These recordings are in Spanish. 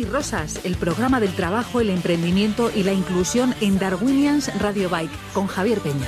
y Rosas, el programa del trabajo, el emprendimiento y la inclusión en Darwinians Radio Bike, con Javier Peña.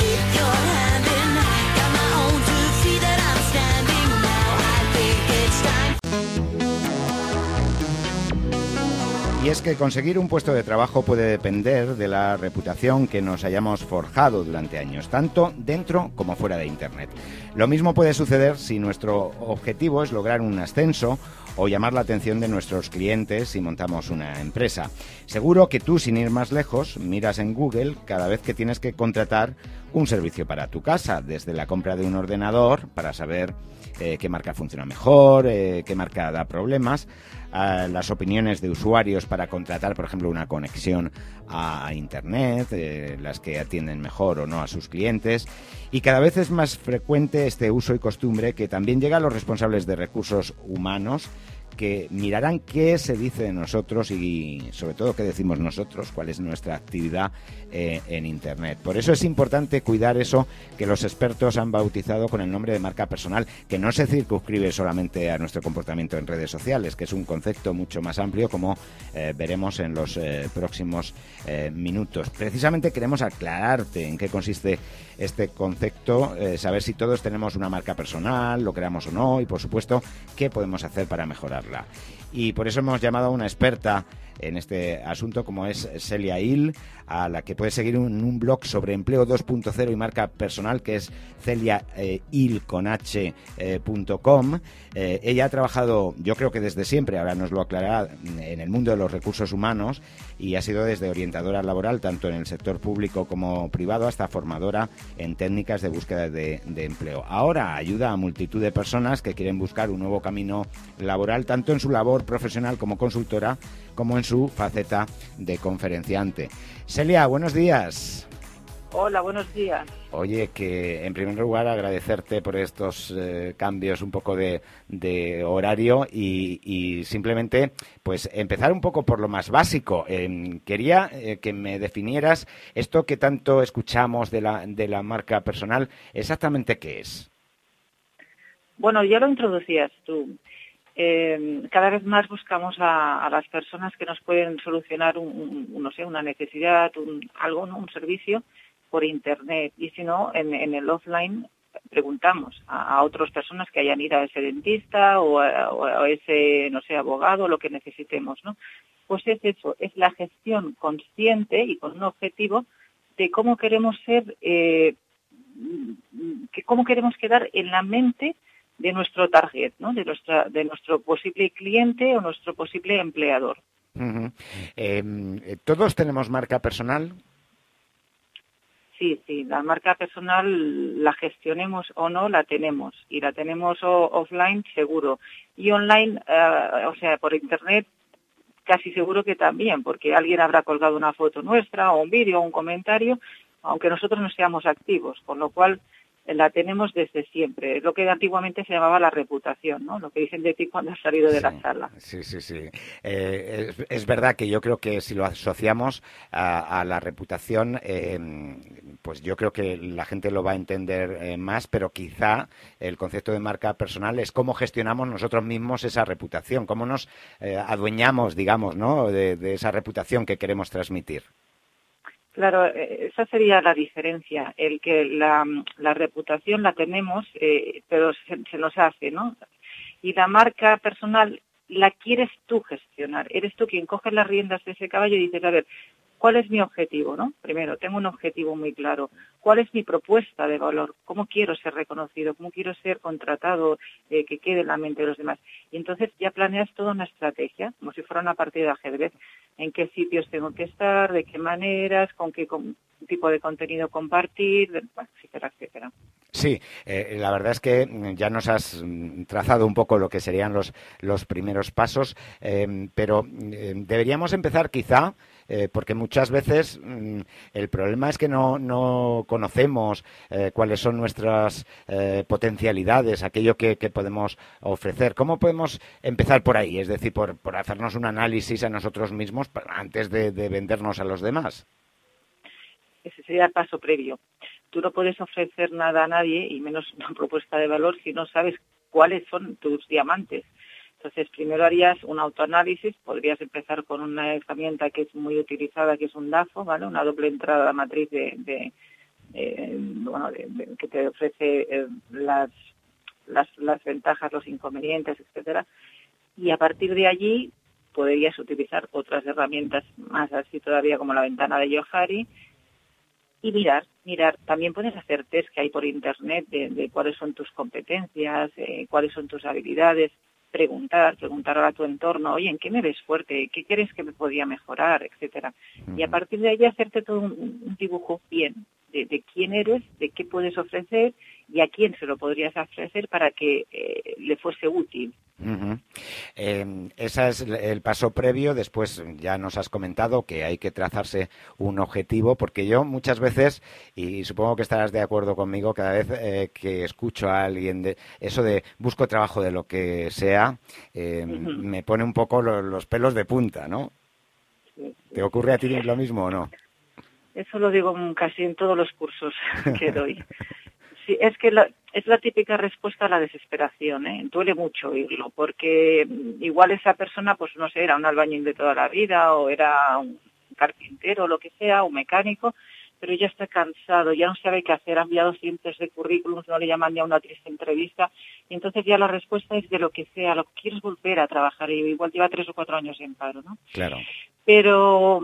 Y es que conseguir un puesto de trabajo puede depender de la reputación que nos hayamos forjado durante años, tanto dentro como fuera de Internet. Lo mismo puede suceder si nuestro objetivo es lograr un ascenso o llamar la atención de nuestros clientes si montamos una empresa. Seguro que tú, sin ir más lejos, miras en Google cada vez que tienes que contratar un servicio para tu casa, desde la compra de un ordenador para saber qué marca funciona mejor, qué marca da problemas, las opiniones de usuarios para contratar, por ejemplo, una conexión a Internet, las que atienden mejor o no a sus clientes. Y cada vez es más frecuente este uso y costumbre que también llega a los responsables de recursos humanos, que mirarán qué se dice de nosotros y sobre todo qué decimos nosotros, cuál es nuestra actividad en Internet. Por eso es importante cuidar eso que los expertos han bautizado con el nombre de marca personal, que no se circunscribe solamente a nuestro comportamiento en redes sociales, que es un concepto mucho más amplio, como veremos en los próximos minutos. Precisamente queremos aclararte en qué consiste este concepto, saber si todos tenemos una marca personal, lo creamos o no, y por supuesto qué podemos hacer para mejorarla. Y por eso hemos llamado a una experta en este asunto, como es Celia Hill, a la que puedes seguir en un blog sobre empleo 2.0 y marca personal, que es celiahill.com. Ella ha trabajado, yo creo que desde siempre, ahora nos lo aclarará, en el mundo de los recursos humanos, y ha sido desde orientadora laboral, tanto en el sector público como privado, hasta formadora en técnicas de búsqueda de empleo. Ahora ayuda a multitud de personas que quieren buscar un nuevo camino laboral, tanto en su labor profesional como consultora, como en su faceta de conferenciante. Celia, buenos días. Hola, buenos días. Oye, que en primer lugar agradecerte por estos cambios un poco de horario y simplemente pues empezar un poco por lo más básico. Quería que me definieras esto que tanto escuchamos de la marca personal, exactamente qué es. Bueno, ya lo introducías tú. Cada vez más buscamos a las personas que nos pueden solucionar una necesidad, algo, ¿no? Un servicio por Internet. Y si no, en el offline preguntamos a otras personas que hayan ido a ese dentista o a ese, no sé, abogado, lo que necesitemos, ¿no? Pues es eso, es la gestión consciente y con un objetivo de cómo queremos ser, cómo queremos quedar en la mente de nuestro target, ¿no? De nuestro posible cliente o nuestro posible empleador. Uh-huh. ¿Todos tenemos marca personal? Sí, la marca personal, la gestionemos o no, la tenemos. Y la tenemos offline, seguro. Y online, o sea, por Internet, casi seguro que también, porque alguien habrá colgado una foto nuestra, o un vídeo, o un comentario, aunque nosotros no seamos activos, con lo cual la tenemos desde siempre. Es lo que antiguamente se llamaba la reputación, ¿no? Lo que dicen de ti cuando has salido de la sala. Sí. Es verdad que yo creo que si lo asociamos a la reputación, pues yo creo que la gente lo va a entender más, pero quizá el concepto de marca personal es cómo gestionamos nosotros mismos esa reputación, cómo nos adueñamos, digamos, ¿no? de esa reputación que queremos transmitir. Claro, esa sería la diferencia, el que la reputación la tenemos, pero se nos hace, ¿no? Y la marca personal la quieres tú gestionar, eres tú quien coge las riendas de ese caballo y dices, a ver, ¿cuál es mi objetivo, no? Primero, tengo un objetivo muy claro. ¿Cuál es mi propuesta de valor? ¿Cómo quiero ser reconocido? ¿Cómo quiero ser contratado, que quede en la mente de los demás? Y entonces ya planeas toda una estrategia, como si fuera una partida de ajedrez. ¿En qué sitios tengo que estar? ¿De qué maneras? ¿Con qué tipo de contenido compartir? Bueno, etcétera. Sí, la verdad es que ya nos has trazado un poco lo que serían los primeros pasos, pero deberíamos empezar quizá, porque muchas veces el problema es que no conocemos cuáles son nuestras potencialidades, aquello que podemos ofrecer. ¿Cómo podemos empezar por ahí? Es decir, por hacernos un análisis a nosotros mismos antes de vendernos a los demás. Ese sería el paso previo. Tú no puedes ofrecer nada a nadie, y menos una propuesta de valor, si no sabes cuáles son tus diamantes. Entonces, primero harías un autoanálisis, podrías empezar con una herramienta que es muy utilizada, que es un DAFO, ¿vale? Una doble entrada matriz que te ofrece las ventajas, los inconvenientes, etcétera. Y a partir de allí podrías utilizar otras herramientas más así todavía, como la ventana de Johari, y mirar. También puedes hacer test que hay por internet de cuáles son tus competencias, cuáles son tus habilidades, preguntar a tu entorno, oye, ¿en qué me ves fuerte? ¿Qué crees que me podía mejorar? Etcétera. Y a partir de ahí hacerte todo un dibujo bien de quién eres, de qué puedes ofrecer y a quién se lo podrías ofrecer para que le fuese útil. Uh-huh. Ese es el paso previo. Después ya nos has comentado que hay que trazarse un objetivo, porque yo muchas veces, y supongo que estarás de acuerdo conmigo, cada vez que escucho a alguien eso de busco trabajo de lo que sea, me pone un poco los pelos de punta, ¿no? Sí. ¿Te ocurre a ti lo mismo o no? Eso lo digo casi en todos los cursos que doy. Sí, es que es la típica respuesta a la desesperación, ¿eh? Duele mucho oírlo, porque igual esa persona, pues no sé, era un albañil de toda la vida, o era un carpintero, o lo que sea, un mecánico, pero ya está cansado, ya no sabe qué hacer, ha enviado cientos de currículums, no le llaman ni a una triste entrevista, y entonces ya la respuesta es de lo que sea, lo que quieres volver a trabajar, y igual lleva 3 o 4 años en paro, ¿no? Claro. Pero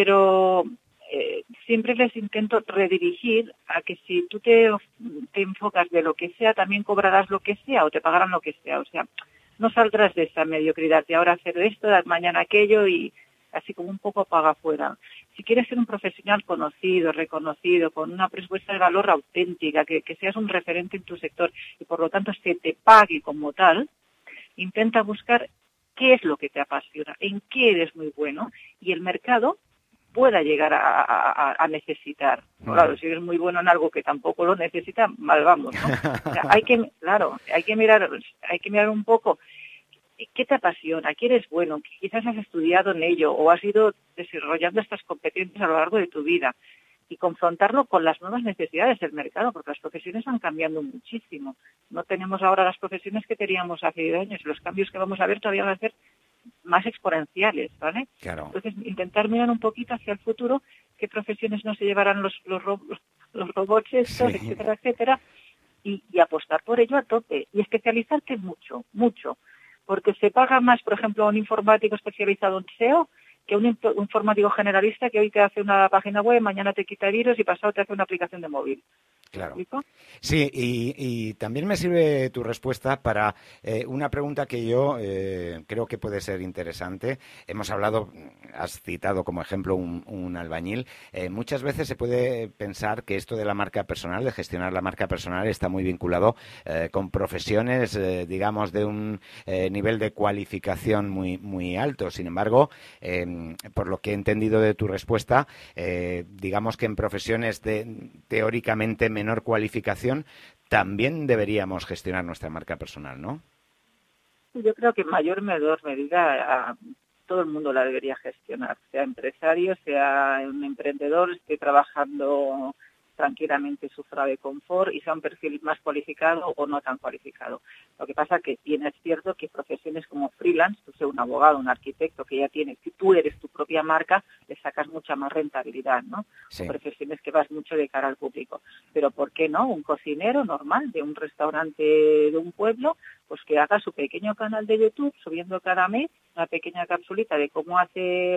siempre les intento redirigir a que si tú te enfocas de lo que sea, también cobrarás lo que sea o te pagarán lo que sea. O sea, no saldrás de esa mediocridad de ahora hacer esto, mañana aquello y así como un poco paga afuera. Si quieres ser un profesional conocido, reconocido, con una propuesta de valor auténtica, que seas un referente en tu sector y por lo tanto se te pague como tal, intenta buscar qué es lo que te apasiona, en qué eres muy bueno y el mercado pueda llegar a necesitar. Claro, si eres muy bueno en algo que tampoco lo necesita, mal vamos, ¿no? O sea, hay que mirar un poco qué te apasiona, qué eres bueno, quizás has estudiado en ello o has ido desarrollando estas competencias a lo largo de tu vida y confrontarlo con las nuevas necesidades del mercado, porque las profesiones van cambiando muchísimo. No tenemos ahora las profesiones que teníamos hace 10 años y los cambios que vamos a ver todavía van a ser más exponenciales, ¿vale? Claro. Entonces, intentar mirar un poquito hacia el futuro, qué profesiones no se llevarán los robots estos, sí, etcétera, y apostar por ello a tope. Y especializarte mucho, porque se paga más, por ejemplo, un informático especializado en SEO que un informático generalista que hoy te hace una página web, mañana te quita virus y pasado te hace una aplicación de móvil. Claro. Sí, y también me sirve tu respuesta para una pregunta que yo creo que puede ser interesante. Hemos hablado, has citado como ejemplo un albañil. Muchas veces se puede pensar que esto de la marca personal, de gestionar la marca personal, está muy vinculado con profesiones, digamos, de un nivel de cualificación muy, muy alto. Sin embargo, por lo que he entendido de tu respuesta, digamos que en profesiones teóricamente menor cualificación también deberíamos gestionar nuestra marca personal, ¿no? Yo creo que en mayor o menor medida todo el mundo la debería gestionar, sea empresario, sea un emprendedor, esté trabajando tranquilamente su zona de confort y sea un perfil más cualificado o no tan cualificado. Lo que pasa que bien es cierto que profesiones como freelance, tú seas un abogado, un arquitecto que ya tienes, si tú eres tu propia marca, le sacas mucha más rentabilidad, ¿no? Sí. O profesiones que vas mucho de cara al público. Pero ¿por qué no? Un cocinero normal de un restaurante de un pueblo, pues que haga su pequeño canal de YouTube subiendo cada mes una pequeña capsulita de cómo hace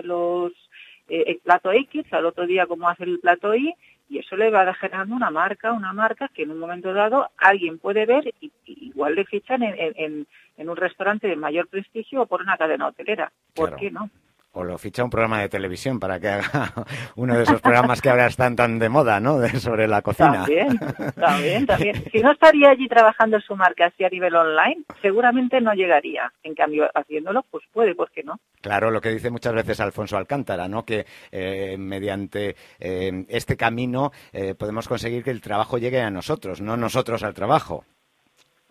el plato X, al otro día cómo hace el plato Y, y eso le va generando una marca que en un momento dado alguien puede ver y igual le fichan en un restaurante de mayor prestigio o por una cadena hotelera. ¿Por Claro. qué no? O lo ficha un programa de televisión para que haga uno de esos programas que ahora están tan de moda, ¿no? Sobre la cocina. También. Si no estaría allí trabajando su marca así a nivel online, seguramente no llegaría. En cambio, haciéndolo, pues puede, ¿por qué no? Claro, lo que dice muchas veces Alfonso Alcántara, ¿no? Que mediante este camino podemos conseguir que el trabajo llegue a nosotros, no nosotros al trabajo.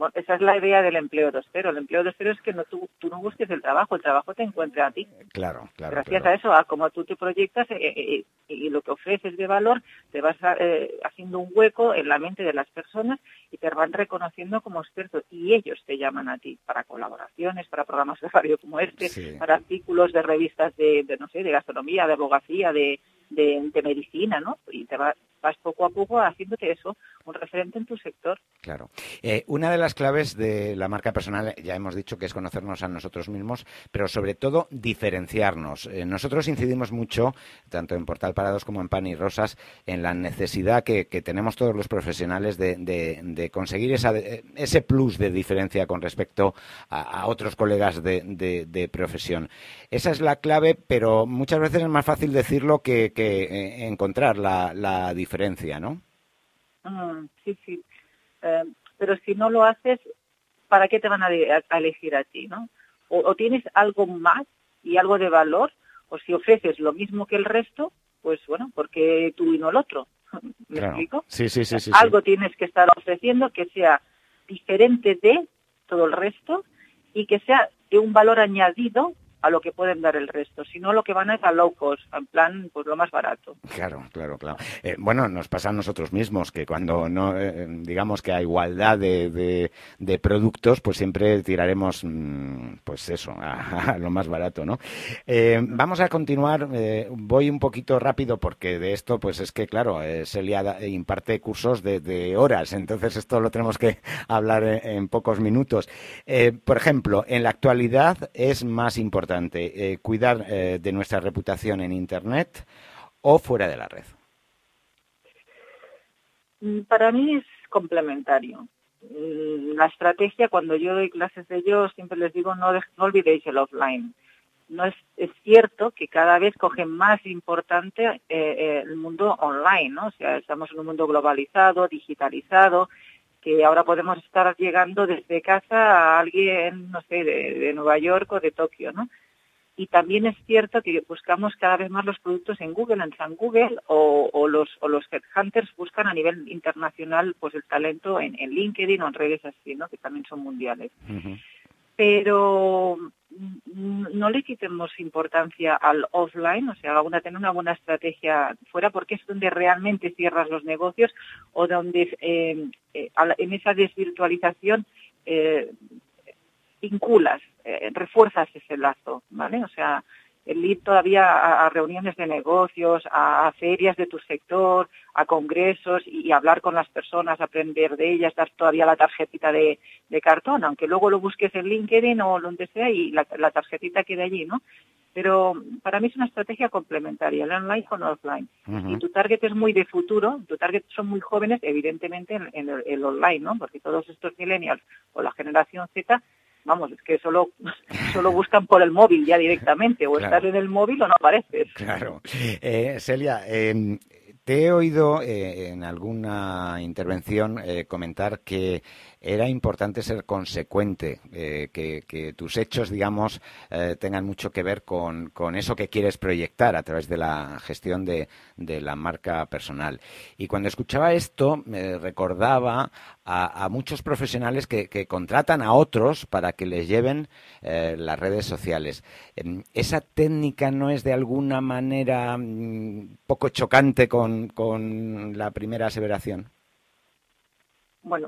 Bueno, esa es la idea del empleo 2.0. El empleo 2.0 es que tú no busques el trabajo te encuentra a ti. Claro. Gracias a eso, a cómo tú te proyectas y lo que ofreces de valor, te vas haciendo un hueco en la mente de las personas y te van reconociendo como experto. Y ellos te llaman a ti para colaboraciones, para programas de radio como este, sí, para artículos de revistas de gastronomía, de abogacía, de medicina, ¿no? Y te vas poco a poco haciéndote eso, un referente en tu sector. Claro. Una de las claves de la marca personal, ya hemos dicho que es conocernos a nosotros mismos, pero sobre todo diferenciarnos. Nosotros incidimos mucho, tanto en Portal Parados como en Pan y Rosas, en la necesidad que tenemos todos los profesionales de conseguir ese plus de diferencia con respecto a otros colegas de profesión. Esa es la clave, pero muchas veces es más fácil decirlo que encontrar la diferencia, ¿no? Sí. Pero si no lo haces, ¿para qué te van a elegir a ti, no? O tienes algo más y algo de valor, o si ofreces lo mismo que el resto, pues bueno, ¿por qué tú y no el otro? ¿Me explico? Sí. Algo tienes que estar ofreciendo que sea diferente de todo el resto y que sea de un valor añadido a lo que pueden dar el resto, si no lo que van es a low cost, en plan, pues lo más barato. Claro. Bueno, nos pasa a nosotros mismos que cuando no digamos que a igualdad de productos, pues siempre tiraremos, pues eso, a lo más barato, ¿no? Vamos a continuar, voy un poquito rápido porque de esto, pues es que, claro, Celia imparte cursos de horas, entonces esto lo tenemos que hablar en pocos minutos. Por ejemplo, en la actualidad es más importante cuidar de nuestra reputación en Internet o fuera de la red. Para mí es complementario. La estrategia, cuando yo doy clases de ello, siempre les digo no olvidéis el offline. No es cierto que cada vez coge más importante el mundo online, ¿no? O sea, estamos en un mundo globalizado, digitalizado, que ahora podemos estar llegando desde casa a alguien, no sé, de Nueva York o de Tokio, ¿no? Y también es cierto que buscamos cada vez más los productos en Google, en San Google, o los headhunters buscan a nivel internacional pues el talento en LinkedIn o en redes así, ¿no? Que también son mundiales. Uh-huh. Pero no le quitemos importancia al offline, o sea, tener una buena estrategia fuera, porque es donde realmente cierras los negocios o donde en esa desvirtualización vinculas, refuerzas ese lazo, ¿vale? O sea, el ir todavía a reuniones de negocios, a ferias de tu sector, a congresos y hablar con las personas, aprender de ellas, dar todavía la tarjetita de cartón, aunque luego lo busques en LinkedIn o donde sea y la tarjetita quede allí, ¿no? Pero para mí es una estrategia complementaria, el online con el offline. Uh-huh. Y tu target es muy de futuro, tu target son muy jóvenes, evidentemente en el online, ¿no? Porque todos estos millennials o la generación Z, vamos, es que solo buscan por el móvil ya directamente, o claro. Estás en el móvil o no apareces. Claro. Celia, te he oído en alguna intervención comentar que era importante ser consecuente, que tus hechos, digamos, tengan mucho que ver con eso que quieres proyectar a través de la gestión de la marca personal. Y cuando escuchaba esto, me recordaba a muchos profesionales que contratan a otros para que les lleven las redes sociales. ¿Esa técnica no es de alguna manera poco chocante con la primera aseveración? Bueno,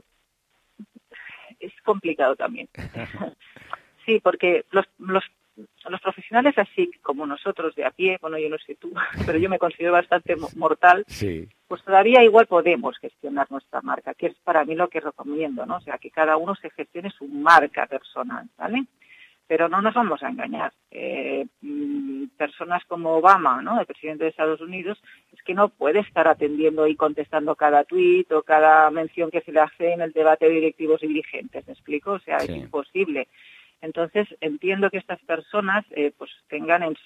es complicado también. Sí, porque los profesionales así como nosotros de a pie, bueno, yo no sé tú, pero yo me considero bastante mortal, sí. Pues todavía igual podemos gestionar nuestra marca, que es para mí lo que recomiendo, ¿no? O sea, que cada uno se gestione su marca personal, ¿vale? Pero no nos vamos a engañar. Personas como Obama, ¿no?, el presidente de Estados Unidos, es que no puede estar atendiendo y contestando cada tuit o cada mención que se le hace en el debate de directivos y dirigentes, ¿me explico? O sea, sí. Es imposible. Entonces entiendo que estas personas pues tengan en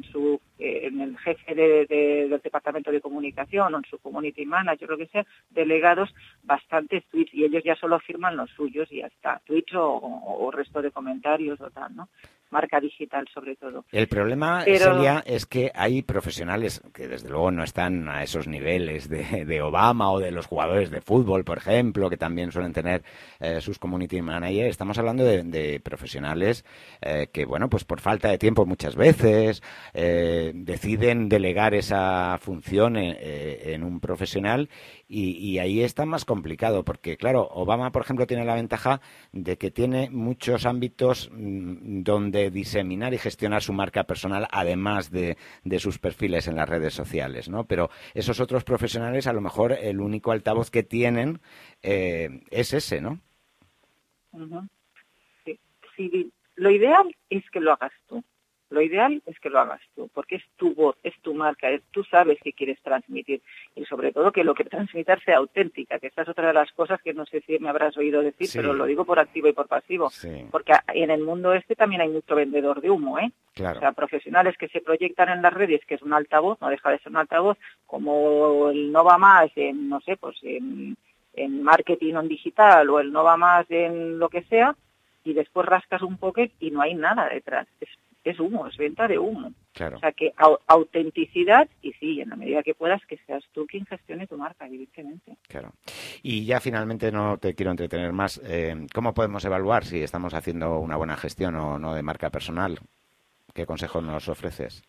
el jefe del departamento de comunicación o en su community manager, lo que sea, delegados bastantes tweets y ellos ya solo firman los suyos y ya está, tweets o resto de comentarios o tal, ¿no? marca digital sobre todo. El problema, Celia, es que hay profesionales que desde luego no están a esos niveles de Obama o de los jugadores de fútbol, por ejemplo, que también suelen tener sus community managers. Estamos hablando de profesionales que, bueno, pues por falta de tiempo muchas veces deciden delegar esa función en un profesional y ahí está más complicado porque, claro, Obama, por ejemplo, tiene la ventaja de que tiene muchos ámbitos donde diseminar y gestionar su marca personal, además de sus perfiles en las redes sociales, ¿no? Pero esos otros profesionales, a lo mejor el único altavoz que tienen es ese, ¿no? Uh-huh. Sí, lo ideal es que lo hagas tú. Lo ideal es que lo hagas tú, porque es tu voz, es tu marca, tú sabes qué quieres transmitir y sobre todo que lo que transmitas sea auténtica, que esta es otra de las cosas que no sé si me habrás oído decir, sí, pero lo digo por activo y por pasivo, sí, porque en el mundo también hay mucho vendedor de humo, Claro. O sea, profesionales que se proyectan en las redes, que es un altavoz, no deja de ser un altavoz, como el no va más en, no sé, pues en marketing o en digital o el no va más en lo que sea, y después rascas un poco y no hay nada detrás. Es humo, es venta de humo. Claro. O sea, que autenticidad y sí, en la medida que puedas, que seas tú quien gestione tu marca, evidentemente. Claro. Y ya finalmente, no te quiero entretener más, ¿cómo podemos evaluar si estamos haciendo una buena gestión o no de marca personal? ¿Qué consejos nos ofreces?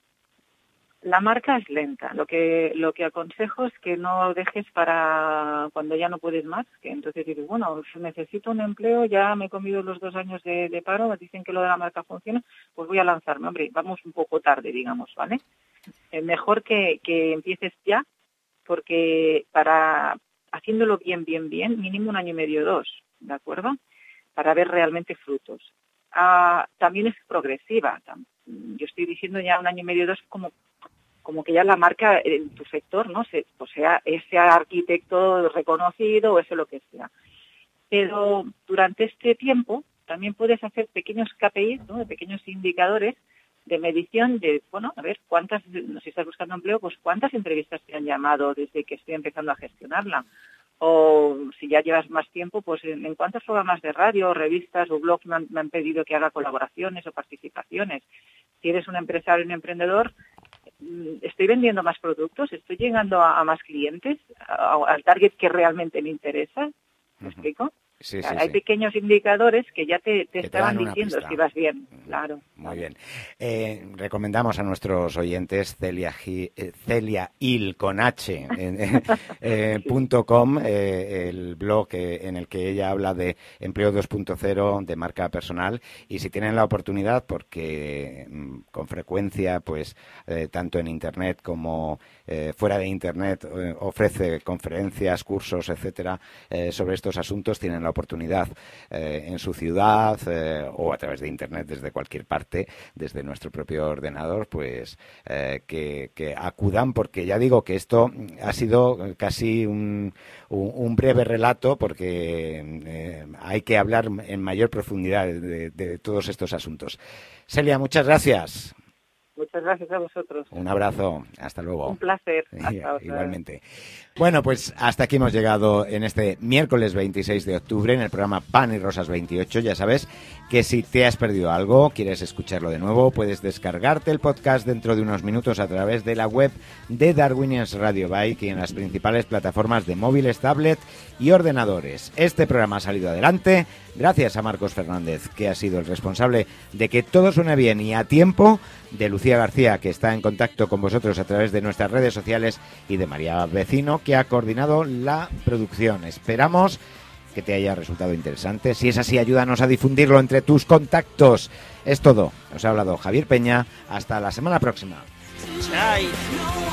La marca es lenta. Lo que aconsejo es que no dejes para cuando ya no puedes más, que entonces dices, bueno, necesito un empleo, ya me he comido los 2 años de paro, me dicen que lo de la marca funciona, pues voy a lanzarme. Hombre, vamos un poco tarde, digamos, ¿vale? Mejor que empieces ya, porque haciéndolo bien, mínimo 1 año y medio, 2, ¿de acuerdo? Para ver realmente frutos. También es progresiva. Yo estoy diciendo ya 1 año y medio, 2, como que ya la marca en tu sector, ¿no? Sea ese arquitecto reconocido o ese lo que sea. Pero durante este tiempo también puedes hacer pequeños KPIs, ¿no? De pequeños indicadores de medición de, bueno, a ver, si estás buscando empleo, pues cuántas entrevistas te han llamado desde que estoy empezando a gestionarla. O si ya llevas más tiempo, pues en cuántos programas de radio, revistas o blogs me han pedido que haga colaboraciones o participaciones. Si eres un empresario, un emprendedor, estoy vendiendo más productos, estoy llegando a más clientes, al target que realmente me interesa. ¿Me explico? Sí, hay pequeños indicadores que ya te estaban diciendo si vas bien, claro. Muy bien. Recomendamos a nuestros oyentes CeliaHill con H .com, el blog en el que ella habla de empleo 2.0, de marca personal, y si tienen la oportunidad, porque con frecuencia, pues tanto en Internet como fuera de Internet ofrece conferencias, cursos, etcétera, sobre estos asuntos, tienen la oportunidad en su ciudad o a través de Internet desde cualquier parte, desde nuestro propio ordenador, pues que acudan, porque ya digo que esto ha sido casi un breve relato, porque hay que hablar en mayor profundidad de todos estos asuntos. Celia, muchas gracias. Muchas gracias a vosotros. Un abrazo. Hasta luego. Un placer. Igualmente. Bueno, pues hasta aquí hemos llegado en este miércoles 26 de octubre en el programa Pan y Rosas 28. Ya sabes que si te has perdido algo, quieres escucharlo de nuevo, puedes descargarte el podcast dentro de unos minutos a través de la web de Darwinians Radio Bike y en las principales plataformas de móviles, tablet y ordenadores. Este programa ha salido adelante gracias a Marcos Fernández, que ha sido el responsable de que todo suene bien y a tiempo, de Lucía García, que está en contacto con vosotros a través de nuestras redes sociales, y de María Vecino, que ha coordinado la producción. Esperamos que te haya resultado interesante. Si es así, ayúdanos a difundirlo entre tus contactos. Es todo. Os ha hablado Javier Peña. Hasta la semana próxima. Chai.